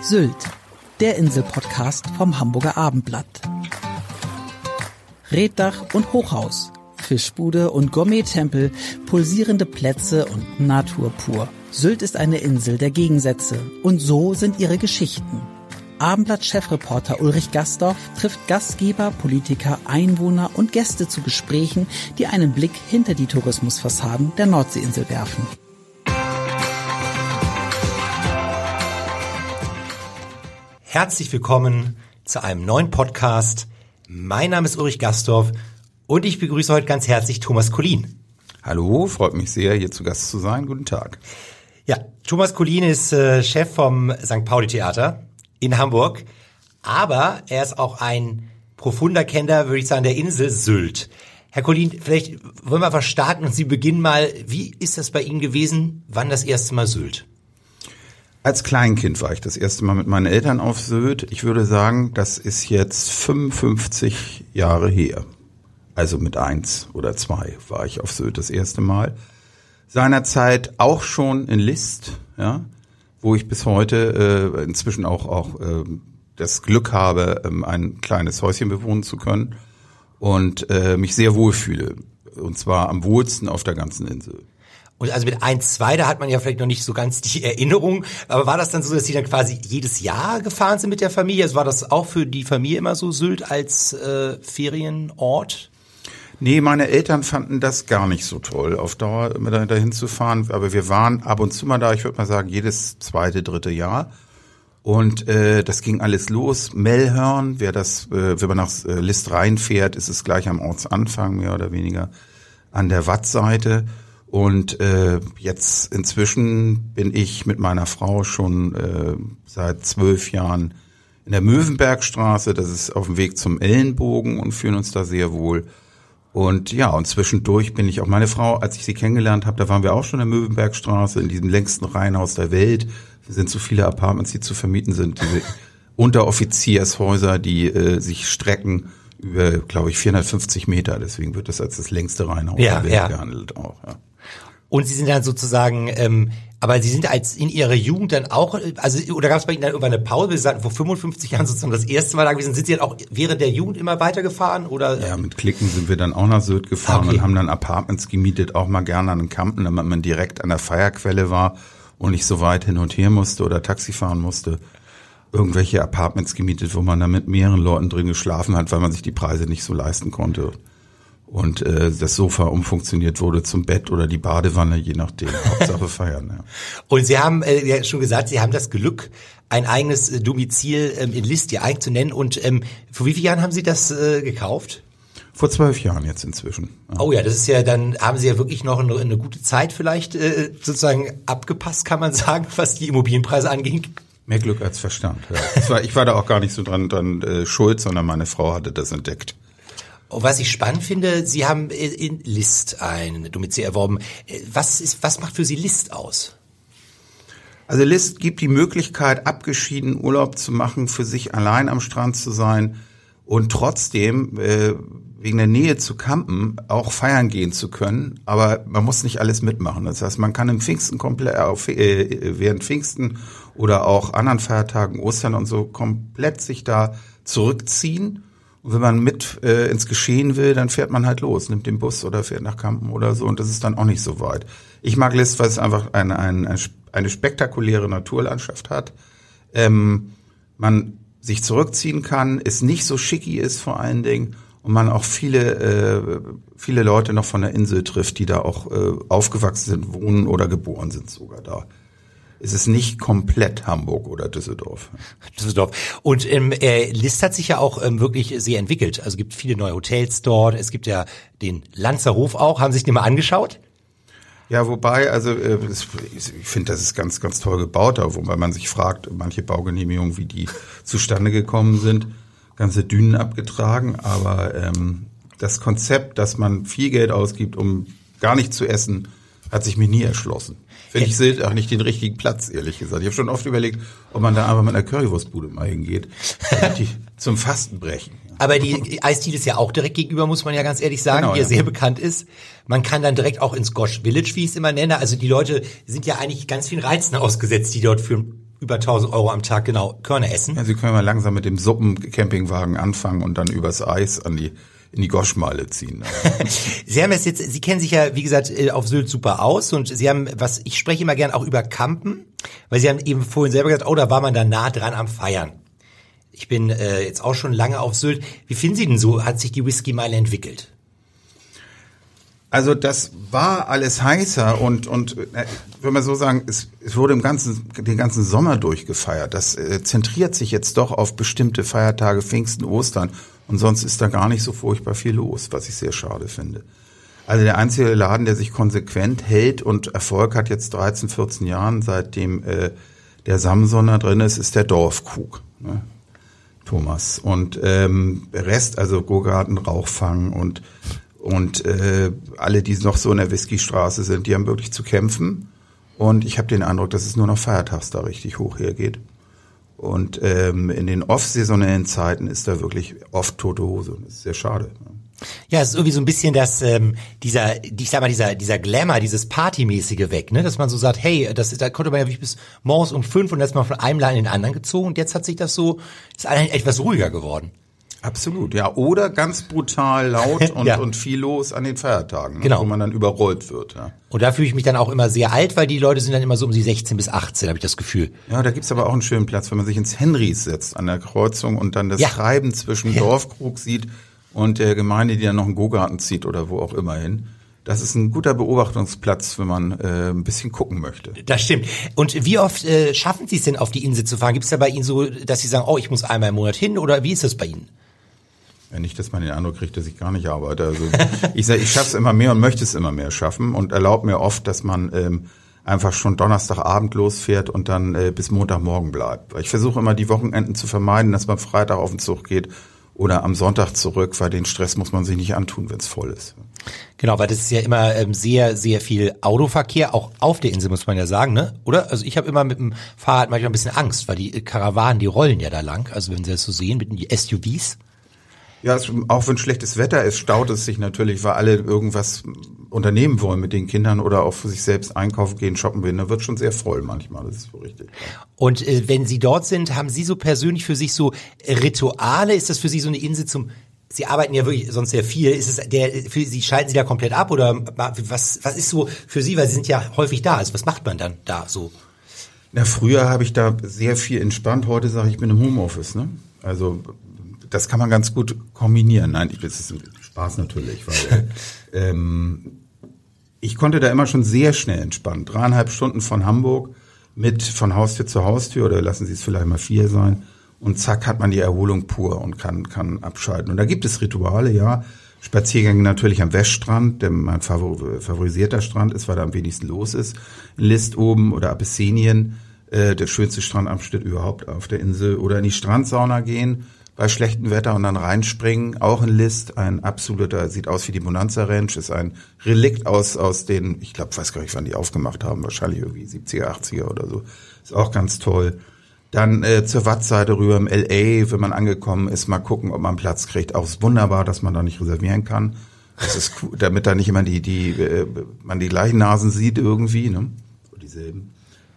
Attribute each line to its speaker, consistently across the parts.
Speaker 1: Sylt, der Insel-Podcast vom Hamburger Abendblatt. Reetdach und Hochhaus, Fischbude und Gourmet-Tempel, pulsierende Plätze und Natur pur. Sylt ist eine Insel der Gegensätze und so sind ihre Geschichten. Abendblatt-Chefreporter Ulrich Gastorf trifft Gastgeber, Politiker, Einwohner und Gäste zu Gesprächen, die einen Blick hinter die Tourismusfassaden der Nordseeinsel werfen.
Speaker 2: Herzlich willkommen zu einem neuen Podcast. Mein Name ist Ulrich Gastorf und ich begrüße heute ganz herzlich Thomas Collin.
Speaker 3: Hallo, freut mich sehr, hier zu Gast zu sein. Guten Tag.
Speaker 2: Ja, Thomas Collin ist Chef vom St. Pauli Theater in Hamburg, aber er ist auch ein profunder Kenner, würde ich sagen, der Insel Sylt. Herr Collin, vielleicht wollen wir einfach starten und Sie beginnen mal. Wie ist das bei Ihnen gewesen? Wann das erste Mal Sylt?
Speaker 3: Als Kleinkind war ich das erste Mal mit meinen Eltern auf Sylt. Ich würde sagen, das ist jetzt 55 Jahre her. Also mit 1 oder 2 war ich auf Sylt das erste Mal. Seinerzeit auch schon in List, ja, wo ich bis heute inzwischen auch das Glück habe, ein kleines Häuschen bewohnen zu können und mich sehr wohlfühle. Und zwar am wohlsten auf der ganzen Insel.
Speaker 2: Und also mit 1, 2, da hat man ja vielleicht noch nicht so ganz die Erinnerung. Aber war das dann so, dass Sie dann quasi jedes Jahr gefahren sind mit der Familie? Also war das auch für die Familie immer so, Sylt als Ferienort?
Speaker 3: Nee, meine Eltern fanden das gar nicht so toll, auf Dauer dahin zu fahren. Aber wir waren ab und zu mal da, ich würde mal sagen, jedes 2., 3. Jahr. Und das ging alles los. Mellhörn, wenn man nach List reinfährt, ist es gleich am Ortsanfang, mehr oder weniger, an der Wattseite. Und jetzt inzwischen bin ich mit meiner Frau schon seit 12 Jahren in der Möwenbergstraße. Das ist auf dem Weg zum Ellenbogen und fühlen uns da sehr wohl. Und ja, und zwischendurch bin ich auch meine Frau, als ich sie kennengelernt habe, da waren wir auch schon in der Möwenbergstraße, in diesem längsten Reihenhaus der Welt. Es sind so viele Apartments, die zu vermieten sind, diese Unteroffiziershäuser, die sich strecken über, glaube ich, 450 Meter. Deswegen wird das als das längste Reihenhaus der Welt gehandelt auch, ja.
Speaker 2: Und Sie sind dann sozusagen, aber Sie sind in Ihrer Jugend dann auch, also oder gab es bei Ihnen dann irgendwann eine Pause? Sie sagten vor 55 Jahren sozusagen das erste Mal da gewesen. Sind Sie dann auch während der Jugend immer weitergefahren? Oder?
Speaker 3: Ja, mit Klicken sind wir dann auch nach Sylt gefahren und haben dann Apartments gemietet, auch mal gerne an den Kampen, damit man direkt an der Feierquelle war und nicht so weit hin und her musste oder Taxi fahren musste. Irgendwelche Apartments gemietet, wo man dann mit mehreren Leuten drin geschlafen hat, weil man sich die Preise nicht so leisten konnte. Und das Sofa umfunktioniert wurde zum Bett oder die Badewanne, je nachdem. Hauptsache feiern. Ja.
Speaker 2: Und Sie haben ja schon gesagt, Sie haben das Glück, ein eigenes Domizil in List hier eigentlich zu nennen. Und vor wie vielen Jahren haben Sie das gekauft?
Speaker 3: Vor 12 Jahren jetzt inzwischen.
Speaker 2: Ja. Oh ja, das ist ja, dann haben Sie ja wirklich noch eine gute Zeit vielleicht sozusagen abgepasst, kann man sagen, was die Immobilienpreise anging.
Speaker 3: Mehr Glück als Verstand. Ja. Ich war da auch gar nicht so dran schuld, sondern meine Frau hatte das entdeckt.
Speaker 2: Und was ich spannend finde, Sie haben in List ein Domizil erworben. Was macht für Sie List aus?
Speaker 3: Also List gibt die Möglichkeit, abgeschieden Urlaub zu machen, für sich allein am Strand zu sein und trotzdem wegen der Nähe zu campen auch feiern gehen zu können. Aber man muss nicht alles mitmachen. Das heißt, man kann im Pfingsten während Pfingsten oder auch anderen Feiertagen, Ostern und so, komplett sich da zurückziehen. Und wenn man mit ins Geschehen will, dann fährt man halt los, nimmt den Bus oder fährt nach Kampen oder so. Und das ist dann auch nicht so weit. Ich mag List, weil es einfach eine spektakuläre Naturlandschaft hat. Man sich zurückziehen kann, es nicht so schicki ist vor allen Dingen. Und man auch viele Leute noch von der Insel trifft, die da auch aufgewachsen sind, wohnen oder geboren sind sogar da. Es ist nicht komplett Hamburg oder Düsseldorf.
Speaker 2: Und List hat sich ja auch wirklich sehr entwickelt. Also es gibt viele neue Hotels dort. Es gibt ja den Lanzerhof auch. Haben Sie sich den mal angeschaut?
Speaker 3: Ja, wobei, also ich finde, das ist ganz, ganz toll gebaut, wobei man sich fragt, manche Baugenehmigungen, wie die zustande gekommen sind, ganze Dünen abgetragen. Aber das Konzept, dass man viel Geld ausgibt, um gar nicht zu essen, hat sich mir nie erschlossen. Finde ich Sylt auch nicht den richtigen Platz, ehrlich gesagt. Ich habe schon oft überlegt, ob man da einfach mit einer Currywurstbude mal hingeht, damit die zum Fasten brechen.
Speaker 2: Aber die Eisdiele ist ja auch direkt gegenüber, muss man ja ganz ehrlich sagen, genau, die ja sehr bekannt ist. Man kann dann direkt auch ins Gosh Village, wie ich es immer nenne. Also die Leute sind ja eigentlich ganz vielen Reizen ausgesetzt, die dort über 1.000 Euro am Tag genau Körner essen.
Speaker 3: Ja, Sie können mal langsam mit dem Suppencampingwagen anfangen und dann übers Eis in die Goschmeile ziehen.
Speaker 2: Sie haben es jetzt, Sie kennen sich ja, wie gesagt, auf Sylt super aus und Sie haben, ich spreche immer gern auch über Campen, weil Sie haben eben vorhin selber gesagt, da war man da nah dran am Feiern. Ich bin jetzt auch schon lange auf Sylt. Wie finden Sie denn so, hat sich die Whisky-Meile entwickelt?
Speaker 3: Also das war alles heißer und wenn man so sagen, es wurde den ganzen Sommer durchgefeiert. Das zentriert sich jetzt doch auf bestimmte Feiertage, Pfingsten, Ostern und sonst ist da gar nicht so furchtbar viel los, was ich sehr schade finde. Also der einzige Laden, der sich konsequent hält und Erfolg hat jetzt 13, 14 Jahren, seitdem der Samson da drin ist der Dorfkrug, ne? Thomas. Und der Rest, also Gurgarten, Rauchfang und alle, die noch so in der Whiskystraße sind, die haben wirklich zu kämpfen. Und ich habe den Eindruck, dass es nur noch feiertags da richtig hoch hergeht. Und in den off-saisonellen Zeiten ist da wirklich oft tote Hose. Das ist sehr schade.
Speaker 2: Ja, es ist irgendwie so ein bisschen dieser Glamour, dieses Partymäßige weg, ne? Dass man so sagt, hey, da konnte man ja wirklich bis morgens um 5 und dann ist man von einem Laden in den anderen gezogen und jetzt hat sich ist eigentlich etwas ruhiger geworden.
Speaker 3: Absolut, ja. Oder ganz brutal laut und,
Speaker 2: ja.
Speaker 3: und viel los an den Feiertagen, ne?
Speaker 2: Genau.
Speaker 3: Wo man dann überrollt wird. Ja.
Speaker 2: Und da fühle ich mich dann auch immer sehr alt, weil die Leute sind dann immer so um die 16 bis 18, habe ich das Gefühl.
Speaker 3: Ja, da gibt's aber auch einen schönen Platz, wenn man sich ins Henrys setzt an der Kreuzung und dann das
Speaker 2: Ja.
Speaker 3: Treiben zwischen Dorfkrug sieht und der Gemeinde, die dann noch einen Gurgarten zieht oder wo auch immer hin. Das ist ein guter Beobachtungsplatz, wenn man ein bisschen gucken möchte.
Speaker 2: Das stimmt. Und wie oft schaffen Sie es denn, auf die Insel zu fahren? Gibt es da bei Ihnen so, dass Sie sagen, ich muss einmal im Monat hin oder wie ist das bei Ihnen?
Speaker 3: Ja, nicht, dass man den Eindruck kriegt, dass ich gar nicht arbeite. Also ich schaffe es immer mehr und möchte es immer mehr schaffen und erlaubt mir oft, dass man einfach schon Donnerstagabend losfährt und dann bis Montagmorgen bleibt. Ich versuche immer die Wochenenden zu vermeiden, dass man Freitag auf den Zug geht oder am Sonntag zurück, weil den Stress muss man sich nicht antun, wenn es voll ist.
Speaker 2: Genau, weil das ist ja immer sehr, sehr viel Autoverkehr, auch auf der Insel, muss man ja sagen, ne? Oder? Also ich habe immer mit dem Fahrrad manchmal ein bisschen Angst, weil die Karawanen, die rollen ja da lang. Also wenn Sie das so sehen, mit den SUVs.
Speaker 3: Ja, auch wenn schlechtes Wetter ist, staut es sich natürlich, weil alle irgendwas unternehmen wollen mit den Kindern oder auch für sich selbst einkaufen gehen, shoppen gehen. Da wird schon sehr voll manchmal, das ist so richtig.
Speaker 2: Und wenn Sie dort sind, haben Sie so persönlich für sich so Rituale? Ist das für Sie so eine Insel Sie arbeiten ja wirklich sonst sehr viel. Ist es für Sie, schalten Sie da komplett ab oder was ist so für Sie, weil Sie sind ja häufig da. Also was macht man dann da so?
Speaker 3: Na, früher habe ich da sehr viel entspannt. Heute sage ich, ich bin im Homeoffice, ne? Also das kann man ganz gut kombinieren. Nein, das ist ein Spaß natürlich, weil ich konnte da immer schon sehr schnell entspannen. 3,5 Stunden von Hamburg von Haustür zu Haustür oder lassen Sie es vielleicht mal 4 sein und zack hat man die Erholung pur und kann abschalten. Und da gibt es Rituale, ja. Spaziergänge natürlich am Weststrand, der mein favorisierter Strand ist, weil da am wenigsten los ist. In List oben oder Abessinien, der schönste Strandabschnitt überhaupt auf der Insel. Oder in die Strandsauna gehen bei schlechtem Wetter und dann reinspringen. Auch in List, ein absoluter, sieht aus wie die Bonanza Ranch, ist ein Relikt aus den, ich glaube, weiß gar nicht, wann die aufgemacht haben, wahrscheinlich irgendwie 70er, 80er oder so. Ist auch ganz toll. Dann zur Wattseite rüber im LA, wenn man angekommen ist, mal gucken, ob man Platz kriegt. Auch ist wunderbar, dass man da nicht reservieren kann. Das ist cool, damit da nicht immer man die gleichen Nasen sieht irgendwie, ne? Dieselben.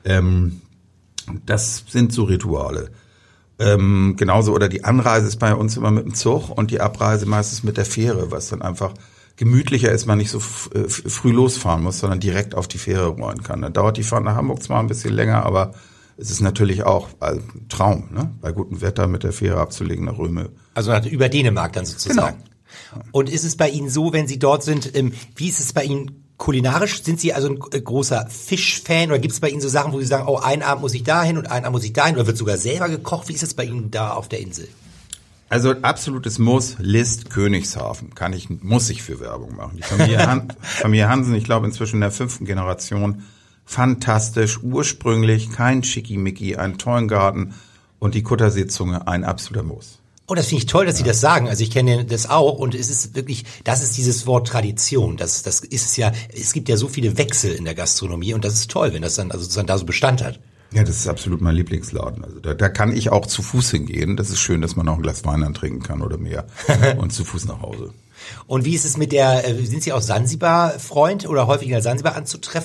Speaker 3: Das sind so Rituale. Genauso, oder die Anreise ist bei uns immer mit dem Zug und die Abreise meistens mit der Fähre, was dann einfach gemütlicher ist, man nicht so früh losfahren muss, sondern direkt auf die Fähre rollen kann. Dann dauert die Fahrt nach Hamburg zwar ein bisschen länger, aber es ist natürlich auch ein Traum, ne? Bei gutem Wetter mit der Fähre abzulegen nach Röme.
Speaker 2: Also über Dänemark dann sozusagen.
Speaker 3: Genau.
Speaker 2: Und ist es bei Ihnen so, wenn Sie dort sind, wie ist es bei Ihnen kulinarisch? Sind Sie also ein großer Fischfan oder gibt es bei Ihnen so Sachen, wo Sie sagen, einen Abend muss ich dahin und einen Abend muss ich dahin oder wird sogar selber gekocht? Wie ist es bei Ihnen da auf der Insel?
Speaker 3: Also absolutes Muss, List, Königshafen. Muss ich für Werbung machen. Die Familie Hansen, ich glaube inzwischen in der 5. Generation, fantastisch, ursprünglich, kein Schickimicki, einen tollen Garten und die Kutterseezunge, ein absoluter Muss.
Speaker 2: Oh, das finde ich toll, dass Sie das sagen. Also ich kenne das auch und es ist wirklich, das ist dieses Wort Tradition. Das ist es ja, es gibt ja so viele Wechsel in der Gastronomie und das ist toll, wenn das dann also sozusagen da so Bestand hat.
Speaker 3: Ja, das ist absolut mein Lieblingsladen. Also da kann ich auch zu Fuß hingehen. Das ist schön, dass man auch ein Glas Wein dann trinken kann oder mehr und zu Fuß nach Hause.
Speaker 2: Und wie ist es sind Sie auch Sansibar-Freund oder häufig in Sansibar anzutreffen?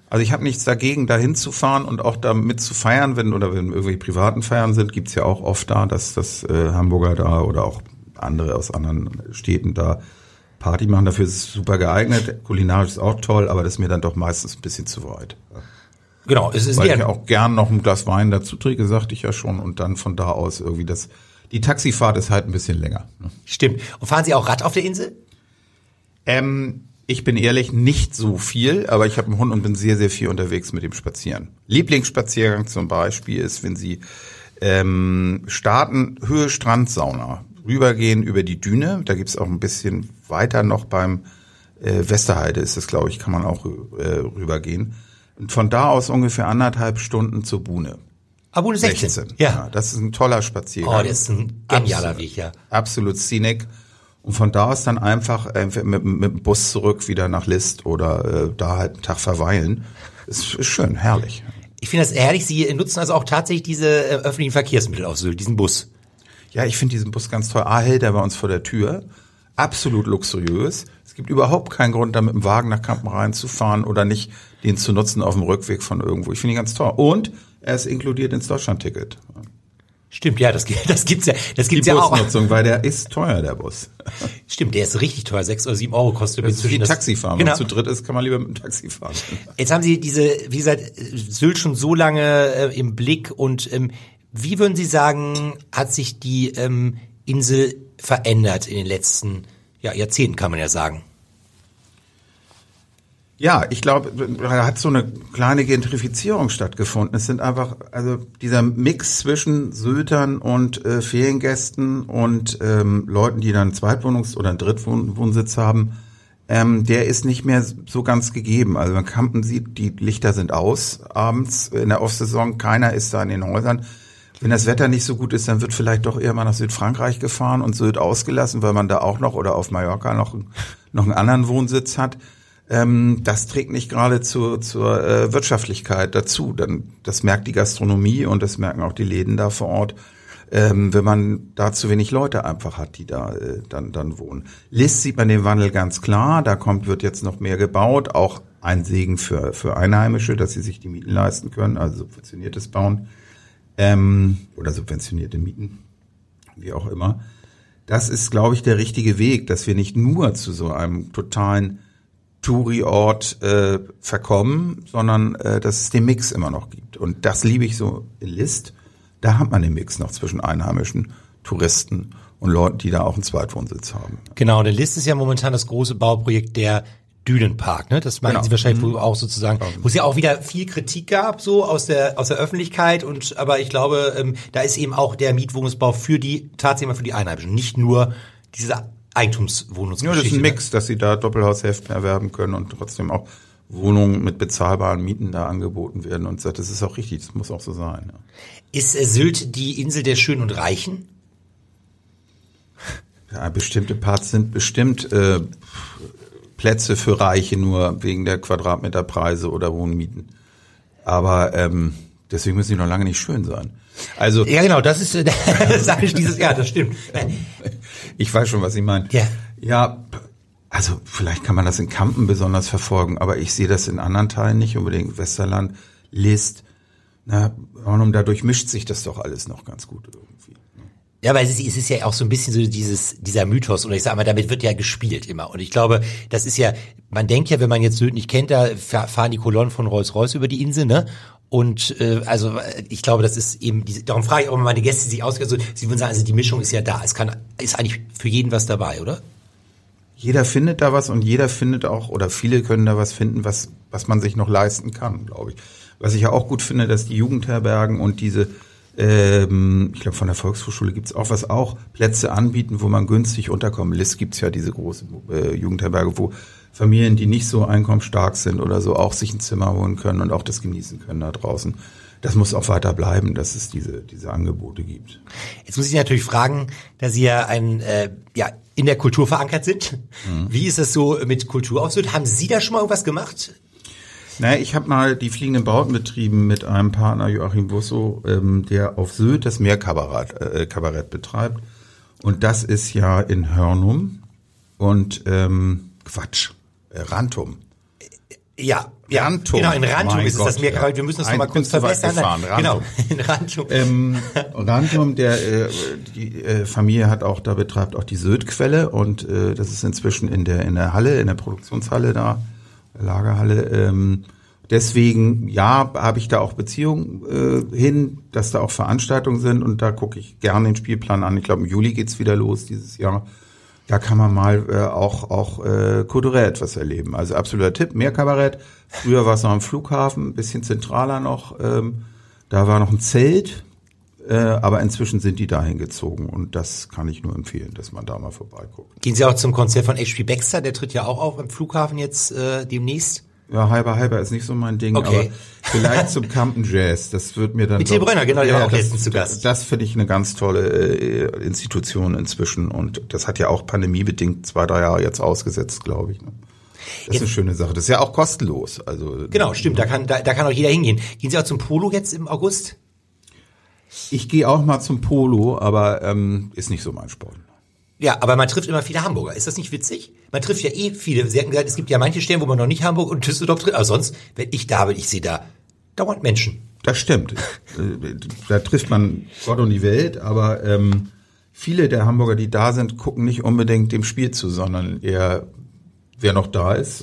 Speaker 3: Also ich habe nichts dagegen, da hinzufahren und auch da mit zu feiern, wenn irgendwelche privaten Feiern sind, gibt's ja auch oft da, dass Hamburger da oder auch andere aus anderen Städten da Party machen. Dafür ist es super geeignet. Kulinarisch ist auch toll, aber das ist mir dann doch meistens ein bisschen zu weit.
Speaker 2: Genau, es ist
Speaker 3: weil ich ja auch gern noch ein Glas Wein dazu trinke, sagte ich ja schon, und dann von da aus irgendwie die Taxifahrt ist halt ein bisschen länger. Ne?
Speaker 2: Stimmt. Und fahren Sie auch Rad auf der Insel?
Speaker 3: Ich bin ehrlich, nicht so viel, aber ich habe einen Hund und bin sehr, sehr viel unterwegs mit dem Spazieren. Lieblingsspaziergang zum Beispiel ist, wenn Sie starten, Höhe Strandsauna, rübergehen über die Düne, da gibt's auch ein bisschen weiter noch beim Westerheide ist es, glaube ich, kann man auch rübergehen. Und von da aus ungefähr 1,5 Stunden zur Buhne.
Speaker 2: Buhne 16.
Speaker 3: Ja, das ist ein toller Spaziergang.
Speaker 2: Oh, das ist ein genialer Weg, ja.
Speaker 3: Absolut scenic. Und von da aus dann einfach mit dem Bus zurück wieder nach List oder da halt einen Tag verweilen. Ist schön, herrlich.
Speaker 2: Ich finde das herrlich. Sie nutzen also auch tatsächlich diese öffentlichen Verkehrsmittel auf Sylt, diesen Bus.
Speaker 3: Ja, ich finde diesen Bus ganz toll. Hält er bei uns vor der Tür. Absolut luxuriös. Es gibt überhaupt keinen Grund, da mit dem Wagen nach Kampen reinzufahren oder nicht den zu nutzen auf dem Rückweg von irgendwo. Ich finde ihn ganz toll. Und er ist inkludiert ins Deutschlandticket.
Speaker 2: Stimmt, ja, das gibt's ja. Das gibt's
Speaker 3: die
Speaker 2: ja auch.
Speaker 3: Busnutzung, weil der ist teuer, der Bus.
Speaker 2: Stimmt, der ist richtig teuer. 6 oder 7 Euro kostet
Speaker 3: das ist wie Taxifahren.
Speaker 2: Genau.
Speaker 3: Wenn man zu dritt ist, kann man lieber mit dem Taxi fahren.
Speaker 2: Jetzt haben Sie wie gesagt, Sylt schon so lange im Blick und wie würden Sie sagen, hat sich die Insel verändert in den letzten Jahrzehnten, kann man ja sagen?
Speaker 3: Ja, ich glaube, da hat so eine kleine Gentrifizierung stattgefunden. Es sind einfach, also dieser Mix zwischen Syltern und Feriengästen und Leuten, die dann einen Zweitwohnungs- oder einen Drittwohnsitz haben, der ist nicht mehr so ganz gegeben. Also wenn Kampen sieht, die Lichter sind aus abends in der Off-Saison, keiner ist da in den Häusern. Wenn das Wetter nicht so gut ist, dann wird vielleicht doch eher mal nach Südfrankreich gefahren und Sylt ausgelassen, weil man da auch noch oder auf Mallorca noch einen anderen Wohnsitz hat. Das trägt nicht gerade zur Wirtschaftlichkeit dazu. Das merkt die Gastronomie und das merken auch die Läden da vor Ort, wenn man da zu wenig Leute einfach hat, die da dann wohnen. List sieht man den Wandel ganz klar. Da wird jetzt noch mehr gebaut. Auch ein Segen für Einheimische, dass sie sich die Mieten leisten können, also subventioniertes Bauen oder subventionierte Mieten, wie auch immer. Das ist, glaube ich, der richtige Weg, dass wir nicht nur zu so einem totalen Touri-Ort verkommen, sondern dass es den Mix immer noch gibt. Und das liebe ich so in List. Da hat man den Mix noch zwischen Einheimischen, Touristen und Leuten, die da auch einen Zweitwohnsitz haben.
Speaker 2: Genau, der List ist ja momentan das große Bauprojekt der Dünenpark, ne? Das meinen Sie wahrscheinlich wohl auch sozusagen, wo es ja auch wieder viel Kritik gab, so aus der Öffentlichkeit aber ich glaube, da ist eben auch der Mietwohnungsbau tatsächlich für die Einheimischen, nicht nur diese Eigentumswohnungsgeschichte.
Speaker 3: Ja, das ist ein Mix, dass sie da Doppelhaushälften erwerben können und trotzdem auch Wohnungen mit bezahlbaren Mieten da angeboten werden. Und das ist auch richtig, das muss auch so sein. Ja.
Speaker 2: Ist Sylt die Insel der Schönen und Reichen?
Speaker 3: Ja, bestimmte Parts sind bestimmt Plätze für Reiche nur wegen der Quadratmeterpreise oder Wohnmieten. Aber deswegen müssen die noch lange nicht schön sein. Also
Speaker 2: ja, genau, das ist sage ich dieses Jahr, das stimmt.
Speaker 3: Ich weiß schon, was Sie meinen.
Speaker 2: Ja.
Speaker 3: Ja, also vielleicht kann man das in Kampen besonders verfolgen, aber ich sehe das in anderen Teilen nicht unbedingt. Westerland, List, und dadurch mischt sich das doch alles noch ganz gut irgendwie.
Speaker 2: Ja, weil es ist ja auch so ein bisschen so dieser Mythos, oder ich sag mal, damit wird ja gespielt immer. Und ich glaube, das ist ja, man denkt ja, wenn man jetzt Sylt nicht kennt, da fahren die Kolonnen von Rolls-Royce über die Insel, ne? Und also ich glaube, das ist eben darum frage ich auch immer meine Gäste, die sich ausgehen, also sie würden sagen, also die Mischung ist ja da. Ist eigentlich für jeden was dabei, oder?
Speaker 3: Jeder findet da was und jeder findet auch, oder viele können da was finden, was man sich noch leisten kann, glaube ich. Was ich ja auch gut finde, dass die Jugendherbergen und diese ich glaube, von der Volkshochschule gibt's auch auch Plätze anbieten, wo man günstig unterkommen. List gibt's ja diese große Jugendherberge, wo Familien, die nicht so einkommensstark sind oder so, auch sich ein Zimmer holen können und auch das genießen können da draußen. Das muss auch weiter bleiben, dass es diese Angebote gibt.
Speaker 2: Jetzt muss ich natürlich fragen, da Sie ja in der Kultur verankert sind. Wie ist das so mit Kultur auf Sylt? Haben Sie da schon mal irgendwas gemacht?
Speaker 3: Naja, ich habe mal die fliegenden Bauten betrieben mit einem Partner, Joachim Busso, der auf Sylt das Meerkabarett betreibt. Und das ist ja in Hörnum und Rantum.
Speaker 2: Ja. Ja,
Speaker 3: Rantum.
Speaker 2: genau, in Rantum
Speaker 3: Mein
Speaker 2: ist es
Speaker 3: Gott,
Speaker 2: das Meer.
Speaker 3: ja.
Speaker 2: Wir müssen das
Speaker 3: Ein
Speaker 2: nochmal kurz
Speaker 3: bisschen weit
Speaker 2: verbessern.
Speaker 3: gefahren,
Speaker 2: Genau,
Speaker 3: Rantum.
Speaker 2: in Rantum.
Speaker 3: Rantum, die Familie hat auch, da betreibt auch die Sylt-Quelle und das ist inzwischen in der Halle, in der Produktionshalle da, der Lagerhalle. Deswegen, ja, habe ich da auch Beziehungen hin, dass da auch Veranstaltungen sind und da gucke ich gerne den Spielplan an. Ich glaube, im Juli geht's wieder los dieses Jahr. Da kann man mal auch kulturell etwas erleben. Also absoluter Tipp, mehr Kabarett. Früher war es noch am Flughafen, ein bisschen zentraler noch. Da war noch ein Zelt, aber inzwischen sind die dahin gezogen und das kann ich nur empfehlen, dass man da mal vorbeiguckt.
Speaker 2: Gehen Sie auch zum Konzert von H.P. Baxter? Der tritt ja auch auf am Flughafen jetzt demnächst.
Speaker 3: Ja, halber ist nicht so mein Ding,
Speaker 2: Okay.
Speaker 3: aber vielleicht zum Campen Jazz, das wird mir dann...
Speaker 2: Mit Till Brönner, genau, der war auch letztens zu Gast.
Speaker 3: Das finde ich eine ganz tolle Institution inzwischen und das hat ja auch pandemiebedingt 2-3 Jahre jetzt ausgesetzt, glaube ich. Ne? Das ist eine schöne Sache. Das ist ja auch kostenlos. Also
Speaker 2: Genau, stimmt, da kann auch jeder hingehen. Gehen Sie auch zum Polo jetzt im August?
Speaker 3: ich gehe auch mal zum Polo, aber ist nicht so mein Sport.
Speaker 2: Ja, aber man trifft immer viele Hamburger. Ist das nicht witzig? Man trifft ja viele. Sie hatten gesagt, es gibt ja manche Stellen, wo man noch nicht Hamburg und Düsseldorf trifft. Aber sonst, wenn ich da bin, ich sehe da dauernd Menschen.
Speaker 3: Das stimmt. Da trifft man Gott und die Welt, aber viele der Hamburger, die da sind, gucken nicht unbedingt dem Spiel zu, sondern eher, wer noch da ist.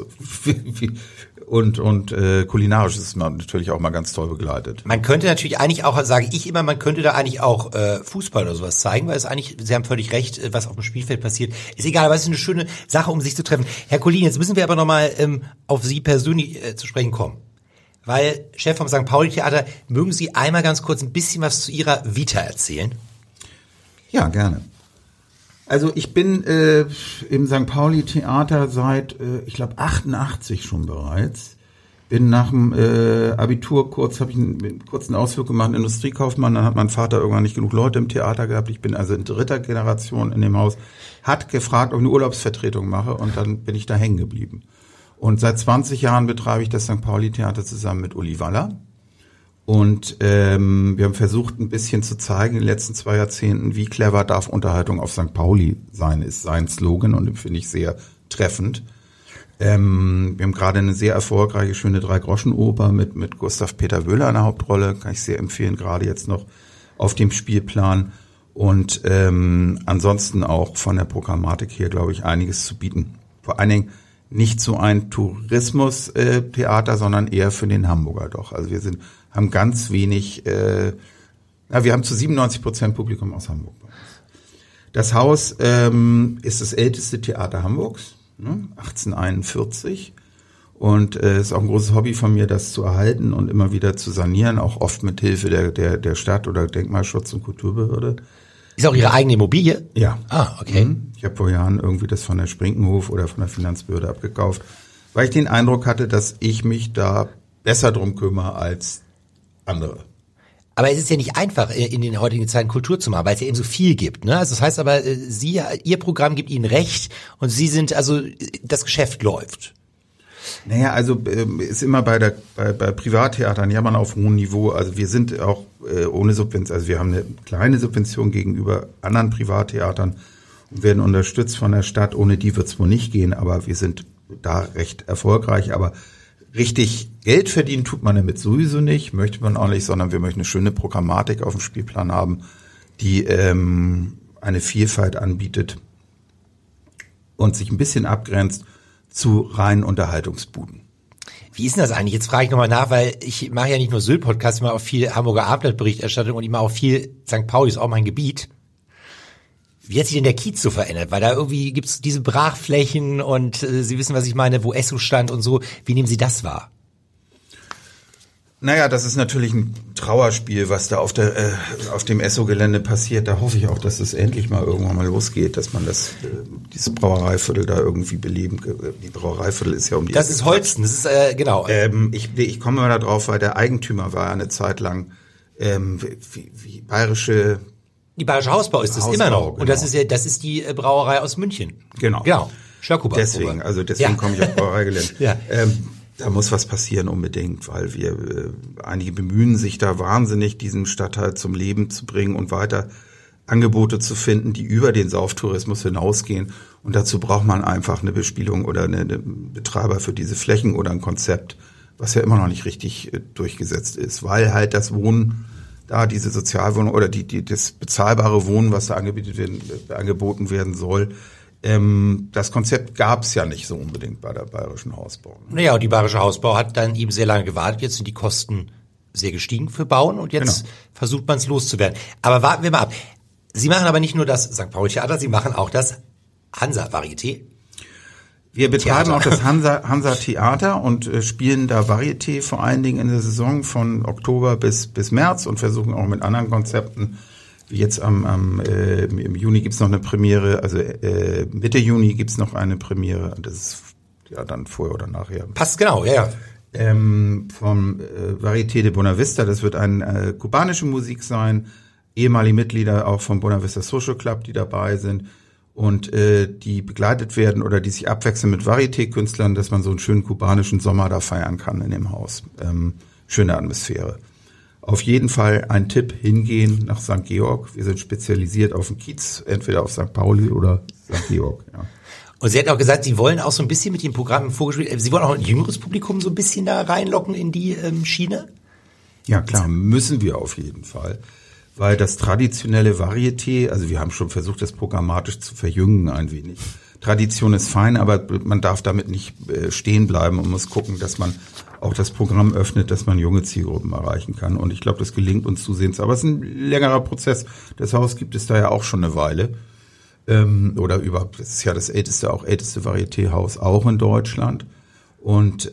Speaker 3: Und kulinarisch ist man natürlich auch mal ganz toll begleitet.
Speaker 2: Man könnte natürlich eigentlich auch, sage ich immer, man könnte da eigentlich auch Fußball oder sowas zeigen, weil es eigentlich, Sie haben völlig recht, was auf dem Spielfeld passiert. Ist egal, aber es ist eine schöne Sache, um sich zu treffen. Herr Collin, jetzt müssen wir aber nochmal auf Sie persönlich zu sprechen kommen. Weil, Chef vom St. Pauli Theater, mögen Sie einmal ganz kurz ein bisschen was zu Ihrer Vita erzählen?
Speaker 3: Ja, gerne. Also ich bin im St. Pauli Theater seit, ich glaube, 88 schon bereits. Bin nach dem Abitur habe ich einen kurzen Ausflug gemacht, Industriekaufmann. Dann hat mein Vater irgendwann nicht genug Leute im Theater gehabt. Ich bin also in 3. Generation in dem Haus. Hat gefragt, ob ich eine Urlaubsvertretung mache und dann bin ich da hängen geblieben. Und seit 20 Jahren betreibe ich das St. Pauli Theater zusammen mit Uli Waller. Und wir haben versucht, ein bisschen zu zeigen in den letzten 2 Jahrzehnten, wie clever darf Unterhaltung auf St. Pauli sein, ist sein Slogan und den finde ich sehr treffend. Wir haben gerade eine sehr erfolgreiche, schöne 3-Groschen-Oper mit Gustav Peter Wöhler in der Hauptrolle, kann ich sehr empfehlen, gerade jetzt noch auf dem Spielplan. Und ansonsten auch von der Programmatik her, glaube ich, einiges zu bieten. Vor allen Dingen nicht so ein Tourismus-Theater, sondern eher für den Hamburger doch. Also wir haben ganz wenig, wir haben zu 97% Publikum aus Hamburg bei uns. Das Haus ist das älteste Theater Hamburgs, 1841. Und ist auch ein großes Hobby von mir, das zu erhalten und immer wieder zu sanieren, auch oft mit Hilfe der Stadt oder Denkmalschutz- und Kulturbehörde.
Speaker 2: Ist auch Ihre eigene Immobilie?
Speaker 3: Ja.
Speaker 2: Ah, okay.
Speaker 3: Ich habe vor Jahren irgendwie das von der Sprinkenhof oder von der Finanzbehörde abgekauft, weil ich den Eindruck hatte, dass ich mich da besser drum kümmere als andere.
Speaker 2: Aber es ist ja nicht einfach, in den heutigen Zeiten Kultur zu machen, weil es ja eben so viel gibt. Ne? Also das heißt aber, Ihr Programm gibt Ihnen recht und Sie sind, also das Geschäft läuft.
Speaker 3: Naja, also ist immer bei Privattheatern ja man auf hohem Niveau. Also wir sind auch ohne Subvention, also wir haben eine kleine Subvention gegenüber anderen Privattheatern und werden unterstützt von der Stadt. Ohne die wird es wohl nicht gehen, aber wir sind da recht erfolgreich. Aber richtig Geld verdienen tut man damit sowieso nicht, möchte man auch nicht, sondern wir möchten eine schöne Programmatik auf dem Spielplan haben, die eine Vielfalt anbietet und sich ein bisschen abgrenzt zu reinen Unterhaltungsbuden.
Speaker 2: Wie ist denn das eigentlich? Jetzt frage ich nochmal nach, weil ich mache ja nicht nur Sylt-Podcast, ich mache auch viel Hamburger Abendblatt-Berichterstattung und ich mache auch viel St. Pauli, ist auch mein Gebiet. Wie hat sich denn der Kiez so verändert? Weil da irgendwie gibt's diese Brachflächen und Sie wissen, was ich meine, wo Esso stand und so. Wie nehmen Sie das wahr?
Speaker 3: Naja, das ist natürlich ein Trauerspiel, was da auf dem Esso-Gelände passiert. Da hoffe ich auch, dass es endlich mal irgendwann mal losgeht, dass man dieses Brauereiviertel da irgendwie beleben. Die Brauereiviertel ist ja um die...
Speaker 2: Das ist Holsten, das ist, genau.
Speaker 3: Ich komme mal da drauf, weil der Eigentümer war ja eine Zeit lang wie bayerische...
Speaker 2: Die Bayerische Hausbau ist das
Speaker 3: Hausbau,
Speaker 2: immer noch.
Speaker 3: Genau.
Speaker 2: Und das ist die Brauerei aus München.
Speaker 3: Genau.
Speaker 2: Schörkuber.
Speaker 3: Deswegen komme ich auf Brauereigelände.
Speaker 2: Ja.
Speaker 3: Da muss was passieren unbedingt, weil einige bemühen sich da wahnsinnig, diesen Stadtteil zum Leben zu bringen und weiter Angebote zu finden, die über den Sauftourismus hinausgehen. Und dazu braucht man einfach eine Bespielung oder eine Betreiber für diese Flächen oder ein Konzept, was ja immer noch nicht richtig durchgesetzt ist, weil halt das Wohnen da, diese Sozialwohnung oder das bezahlbare Wohnen, was da angeboten werden soll, das Konzept gab es ja nicht so unbedingt bei der Bayerischen Hausbau.
Speaker 2: Naja, und die Bayerische Hausbau hat dann eben sehr lange gewartet. Jetzt sind die Kosten sehr gestiegen für Bauen und jetzt versucht man es loszuwerden. Aber warten wir mal ab. Sie machen aber nicht nur das St. Pauli-Theater, Sie machen auch das Hansa-Varieté.
Speaker 3: Wir betreiben auch das Hansa-Theater und spielen da Varieté vor allen Dingen in der Saison von Oktober bis März und versuchen auch mit anderen Konzepten. Wie jetzt im Juni gibt's noch eine Premiere, also Mitte Juni gibt's noch eine Premiere. Das ist ja dann vorher oder nachher.
Speaker 2: Passt genau, ja.
Speaker 3: Vom Varieté de Bonavista, das wird eine kubanische Musik sein, ehemalige Mitglieder auch vom Bonavista Social Club, die dabei sind und die begleitet werden oder die sich abwechseln mit Varieté-Künstlern, dass man so einen schönen kubanischen Sommer da feiern kann in dem Haus. Schöne Atmosphäre. Auf jeden Fall ein Tipp, hingehen nach St. Georg. Wir sind spezialisiert auf den Kiez, entweder auf St. Pauli oder St. Georg. Ja.
Speaker 2: Und Sie hatten auch gesagt, Sie wollen auch so ein bisschen mit dem Programm vorgespielt, Sie wollen auch ein jüngeres Publikum so ein bisschen da reinlocken in die Schiene?
Speaker 3: Ja klar, müssen wir auf jeden Fall. Weil das traditionelle Varieté, also wir haben schon versucht, das programmatisch zu verjüngen ein wenig. Tradition ist fein, aber man darf damit nicht stehen bleiben und muss gucken, dass man auch das Programm öffnet, dass man junge Zielgruppen erreichen kann. Und ich glaube, das gelingt uns zusehends. Aber es ist ein längerer Prozess. Das Haus gibt es da ja auch schon eine Weile. Oder überhaupt, das ist ja das älteste Varieté-Haus auch in Deutschland. Und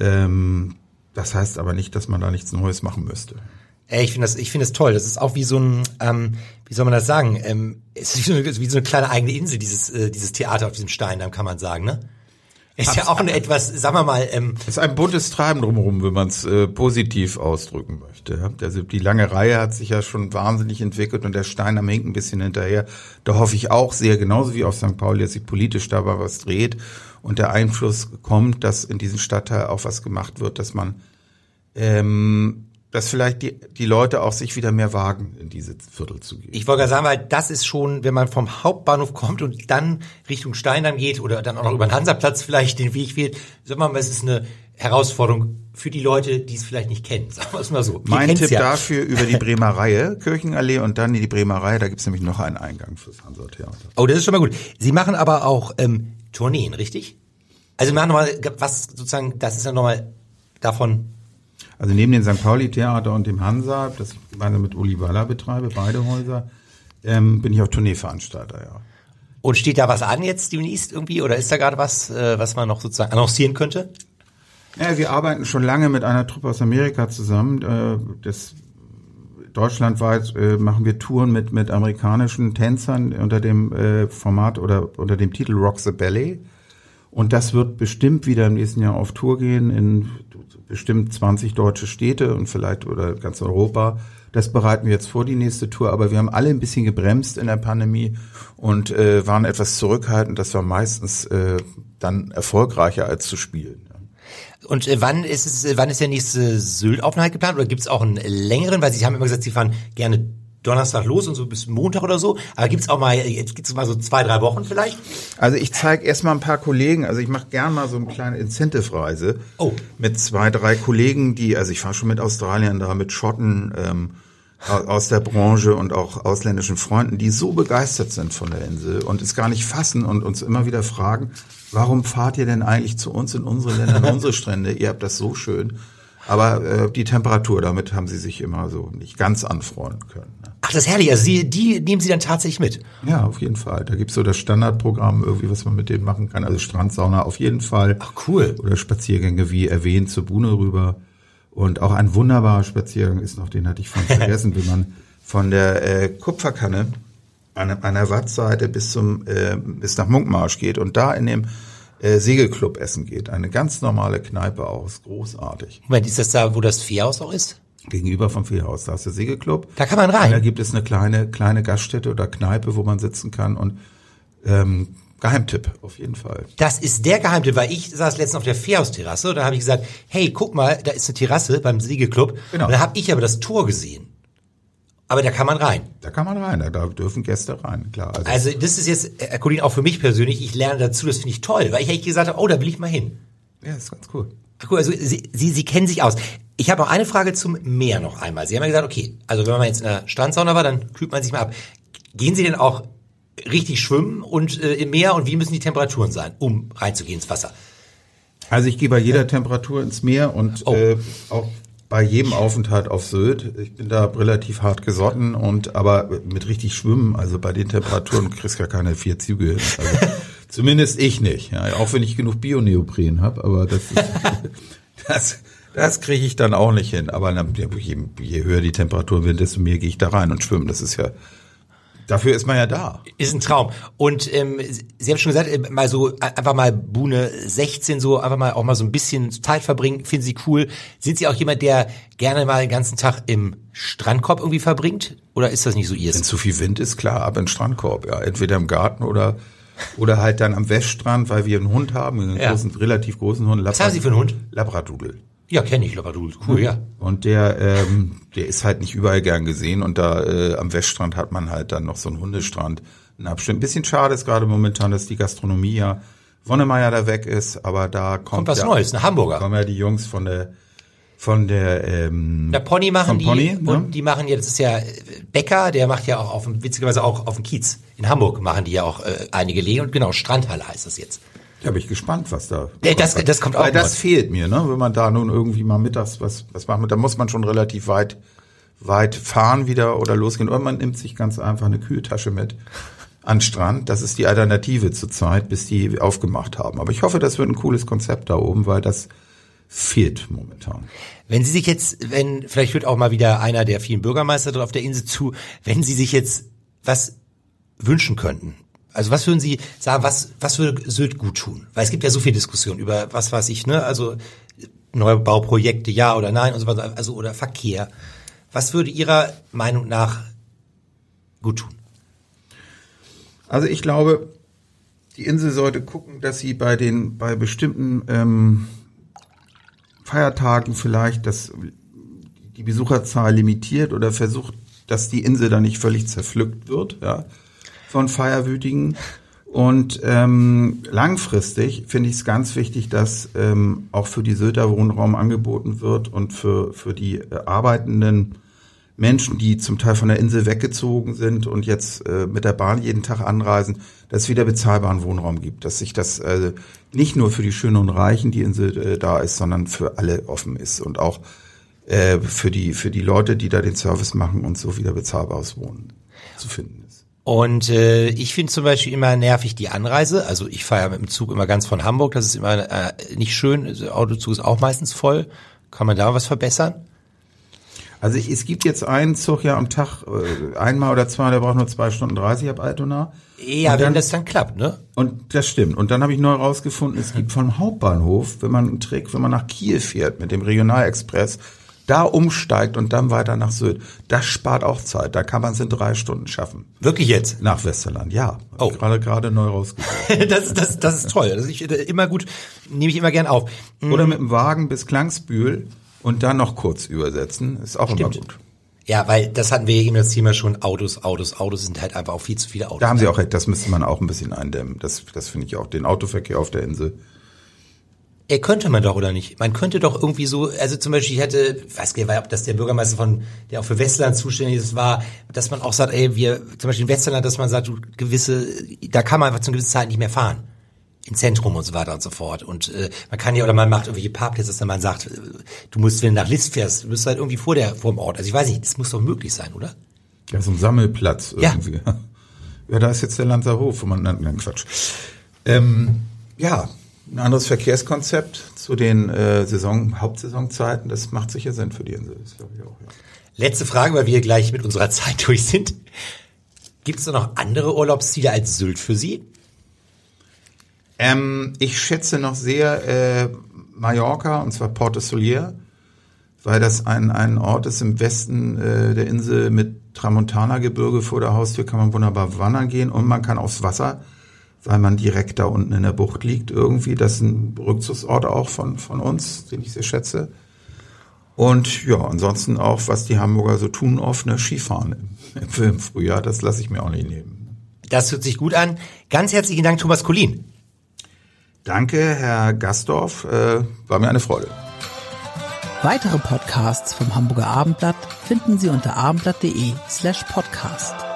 Speaker 3: das heißt aber nicht, dass man da nichts Neues machen müsste.
Speaker 2: Ich finde das toll. Das ist auch wie so ein, wie soll man das sagen? Es ist wie so eine kleine eigene Insel, dieses Theater auf diesem Steindamm, kann man sagen, ne? Ist ja auch eine etwas, sagen wir mal,
Speaker 3: es ist ein buntes Treiben drumherum, wenn man es positiv ausdrücken möchte. Also die lange Reihe hat sich ja schon wahnsinnig entwickelt und der Steindamm hinkt ein bisschen hinterher. Da hoffe ich auch sehr, genauso wie auf St. Pauli, dass sich politisch dabei was dreht und der Einfluss kommt, dass in diesem Stadtteil auch was gemacht wird, dass man dass vielleicht die Leute auch sich wieder mehr wagen, in diese Viertel zu gehen.
Speaker 2: Ich wollte gerade sagen, weil das ist schon, wenn man vom Hauptbahnhof kommt und dann Richtung Steindamm geht oder dann auch noch über den Hansaplatz vielleicht den Weg wählt, sagen wir mal, es ist eine Herausforderung für die Leute, die es vielleicht nicht kennen. Sagen wir es mal so.
Speaker 3: Mein Tipp dafür über die Bremer Reihe, Kirchenallee und dann die Bremer Reihe, da gibt's nämlich noch einen Eingang fürs Hansa-Theater.
Speaker 2: Oh, das ist schon mal gut. Sie machen aber auch Tourneen, richtig? Also Sie machen nochmal, was sozusagen, das ist ja nochmal davon...
Speaker 3: Also neben dem St. Pauli-Theater und dem Hansa, das ich gemeinsam mit Uli Waller betreibe, beide Häuser, bin ich auch Tourneeveranstalter, ja.
Speaker 2: Und steht da was an jetzt demnächst irgendwie? Oder ist da gerade was, was man noch sozusagen annoncieren könnte?
Speaker 3: Ja, wir arbeiten schon lange mit einer Truppe aus Amerika zusammen. Deutschlandweit machen wir Touren mit amerikanischen Tänzern unter dem Format oder unter dem Titel Rock the Ballet. Und das wird bestimmt wieder im nächsten Jahr auf Tour gehen in bestimmt 20 deutsche Städte und vielleicht oder ganz Europa. Das bereiten wir jetzt vor, die nächste Tour. Aber wir haben alle ein bisschen gebremst in der Pandemie und waren etwas zurückhaltend. Das war meistens dann erfolgreicher als zu spielen.
Speaker 2: Und wann ist der nächste Sylt-Aufenthalt geplant? Oder gibt es auch einen längeren? Weil Sie haben immer gesagt, Sie fahren gerne Donnerstag los und so bis Montag oder so. Aber gibt's mal so 2-3 Wochen vielleicht?
Speaker 3: Also ich zeige erstmal ein paar Kollegen, also ich mache gern mal so eine kleine Incentive-Reise mit 2-3 Kollegen, also ich fahre schon mit Australiern da, mit Schotten aus der Branche und auch ausländischen Freunden, die so begeistert sind von der Insel und es gar nicht fassen und uns immer wieder fragen, warum fahrt ihr denn eigentlich zu uns in unsere Länder, in unsere Strände? Ihr habt das so schön. Aber die Temperatur, damit haben sie sich immer so nicht ganz anfreunden können. Ne?
Speaker 2: Ach, das ist herrlich. Also die nehmen Sie dann tatsächlich mit?
Speaker 3: Ja, auf jeden Fall. Da gibt's so das Standardprogramm irgendwie, was man mit denen machen kann. Also Strandsauna auf jeden Fall.
Speaker 2: Ach, cool.
Speaker 3: Oder Spaziergänge, wie erwähnt, zur Buhne rüber. Und auch ein wunderbarer Spaziergang ist noch, den hatte ich vorhin vergessen, wenn man von der Kupferkanne an der Wattseite bis nach Munkmarsch geht und da in dem Segelclub essen geht. Eine ganz normale Kneipe auch, ist großartig.
Speaker 2: Moment, ist das da, wo das Viehhaus auch ist?
Speaker 3: Gegenüber vom Viehhaus, da ist der Segelclub.
Speaker 2: Da kann man rein?
Speaker 3: Da gibt es eine kleine Gaststätte oder Kneipe, wo man sitzen kann und Geheimtipp, auf jeden Fall.
Speaker 2: Das ist der Geheimtipp, weil ich saß letztens auf der Viehhausterrasse und da habe ich gesagt, hey, guck mal, da ist eine Terrasse beim Segelclub. Genau. Und da habe ich aber das Tor gesehen. Aber da kann man rein.
Speaker 3: Da kann man rein, da dürfen Gäste rein, klar.
Speaker 2: Also das ist jetzt, Herr Collin, auch für mich persönlich, ich lerne dazu, das finde ich toll, weil ich eigentlich gesagt habe, oh, da will ich mal hin.
Speaker 3: Ja, ist ganz cool.
Speaker 2: Ach gut, also Sie kennen sich aus. Ich habe noch eine Frage zum Meer noch einmal. Sie haben ja gesagt, okay, also wenn man jetzt in einer Strandsauna war, dann kühlt man sich mal ab. Gehen Sie denn auch richtig schwimmen und im Meer und wie müssen die Temperaturen sein, um reinzugehen ins Wasser?
Speaker 3: Also ich gehe bei jeder Temperatur ins Meer und auch bei jedem Aufenthalt auf Sylt. Ich bin da relativ hart gesotten aber mit richtig Schwimmen, also bei den Temperaturen kriegst du ja keine 4 Züge hin. Also, zumindest ich nicht. Ja, auch wenn ich genug Bioneopren habe, aber das kriege ich dann auch nicht hin. Aber je höher die Temperaturen werden, desto mehr gehe ich da rein und schwimmen. Das ist ja, dafür ist man ja da.
Speaker 2: Ist ein Traum. Und Sie haben schon gesagt, mal so einfach mal Buhne 16 so einfach mal auch mal so ein bisschen Zeit verbringen, finden Sie cool. Sind Sie auch jemand, der gerne mal den ganzen Tag im Strandkorb irgendwie verbringt? Oder ist das nicht so Ihrs?
Speaker 3: Wenn zu viel Wind ist, klar, aber im Strandkorb, ja. Entweder im Garten oder halt dann am Weststrand, weil wir einen Hund haben, einen relativ großen Hund.
Speaker 2: Was haben Sie für einen Hund?
Speaker 3: Labradoodle.
Speaker 2: Ja, kenne ich, Labradoodle. Cool, ja.
Speaker 3: Und der ist halt nicht überall gern gesehen und da am Weststrand hat man halt dann noch so einen Hundestrand. Ein Abschnitt. Ein bisschen schade ist gerade momentan, dass die Gastronomie ja Wonnemeier da weg ist, aber da kommt
Speaker 2: was Neues, eine Hamburger.
Speaker 3: Kommen ja die Jungs von der
Speaker 2: Pony machen die
Speaker 3: Pony, ne?
Speaker 2: Und die machen jetzt, das ist ja Becker, der macht ja auch witzigerweise auch auf dem Kiez. In Hamburg machen die ja auch einige Läden und genau, Strandhalle heißt das jetzt.
Speaker 3: Da bin ich gespannt, was da.
Speaker 2: Das kommt auch.
Speaker 3: Weil das fehlt mir, ne? Wenn man da nun irgendwie mal mittags was macht, da muss man schon relativ weit fahren wieder oder losgehen. Oder man nimmt sich ganz einfach eine Kühltasche mit an den Strand. Das ist die Alternative zurzeit, bis die aufgemacht haben. Aber ich hoffe, das wird ein cooles Konzept da oben, weil das fehlt momentan.
Speaker 2: Wenn Sie sich jetzt, vielleicht hört auch mal wieder einer der vielen Bürgermeister dort auf der Insel zu, wenn Sie sich jetzt was wünschen könnten, also was würden Sie sagen, was würde Sylt gut tun? Weil es gibt ja so viel Diskussion über was weiß ich, ne? Also Neubauprojekte, ja oder nein und so weiter, also oder Verkehr. Was würde Ihrer Meinung nach gut tun?
Speaker 3: Also ich glaube, die Insel sollte gucken, dass sie bei bestimmten Feiertagen vielleicht die Besucherzahl limitiert oder versucht, dass die Insel da nicht völlig zerpflückt wird, ja, von Feierwütigen. Und langfristig finde ich es ganz wichtig, dass auch für die Sylter Wohnraum angeboten wird und für die arbeitenden Menschen, die zum Teil von der Insel weggezogen sind und jetzt mit der Bahn jeden Tag anreisen, dass es wieder bezahlbaren Wohnraum gibt, dass sich das nicht nur für die Schönen und Reichen die Insel da ist, sondern für alle offen ist und auch für die Leute, die da den Service machen und so wieder bezahlbares Wohnen zu finden ist.
Speaker 2: Und ich finde zum Beispiel immer nervig die Anreise. Also ich fahre ja mit dem Zug immer ganz von Hamburg. Das ist immer nicht schön. Der Autozug ist auch meistens voll. Kann man da was verbessern?
Speaker 3: Also es gibt jetzt einen Zug ja am Tag, einmal oder zweimal, der braucht nur 2 Stunden 30 ab Altona.
Speaker 2: Ja, wenn das dann klappt, ne?
Speaker 3: Und das stimmt. Und dann habe ich neu rausgefunden, es gibt vom Hauptbahnhof, wenn man nach Kiel fährt mit dem Regionalexpress, da umsteigt und dann weiter nach Sylt. Das spart auch Zeit. Da kann man es in 3 Stunden schaffen.
Speaker 2: Wirklich jetzt?
Speaker 3: Nach Westerland, ja.
Speaker 2: Oh.
Speaker 3: Gerade neu rausgefunden.
Speaker 2: Das ist toll. Das ist immer gut, nehme ich immer gern auf.
Speaker 3: Oder mit dem Wagen bis Klangsbühl und dann noch kurz übersetzen. Ist auch immer gut.
Speaker 2: Ja, weil das hatten wir eben das Thema schon. Autos sind halt einfach auch viel zu viele Autos.
Speaker 3: Da haben Sie auch recht. Das müsste man auch ein bisschen eindämmen. Das finde ich auch. Den Autoverkehr auf der Insel.
Speaker 2: Könnte man doch, oder nicht? Man könnte doch irgendwie so, also zum Beispiel, weiß gar nicht, ob das der Bürgermeister der auch für Westerland zuständig ist, war, dass man auch sagt, zum Beispiel in Westerland, dass man sagt, da kann man einfach zu einer gewissen Zeit nicht mehr fahren. Im Zentrum und so weiter und so fort. Und man kann ja, oder man macht irgendwelche Parkplätze, dass man sagt, du musst, wenn du nach List fährst, du bist halt irgendwie vor dem Ort. Also ich weiß nicht, das muss doch möglich sein, oder?
Speaker 3: Ja, so ein Sammelplatz irgendwie. Ja, da ist jetzt der Lanzer Hof, Quatsch. Ja, ein anderes Verkehrskonzept zu den Hauptsaisonzeiten, das macht sicher Sinn für die Insel. Das glaube ich auch, ja.
Speaker 2: Letzte Frage, weil wir gleich mit unserer Zeit durch sind. Gibt es noch andere Urlaubsziele als Sylt für Sie?
Speaker 3: Ich schätze noch sehr Mallorca, und zwar Porto Solier, weil das ein Ort ist im Westen der Insel mit Tramontana-Gebirge vor der Haustür, kann man wunderbar wandern gehen und man kann aufs Wasser, weil man direkt da unten in der Bucht liegt irgendwie. Das ist ein Rückzugsort auch von uns, den ich sehr schätze. Und ja, ansonsten auch, was die Hamburger so tun, oft Skifahren im Frühjahr, das lasse ich mir auch nicht nehmen.
Speaker 2: Das hört sich gut an. Ganz herzlichen Dank, Thomas Kullin.
Speaker 3: Danke, Herr Gastorf. War mir eine Freude.
Speaker 1: Weitere Podcasts vom Hamburger Abendblatt finden Sie unter abendblatt.de/podcast.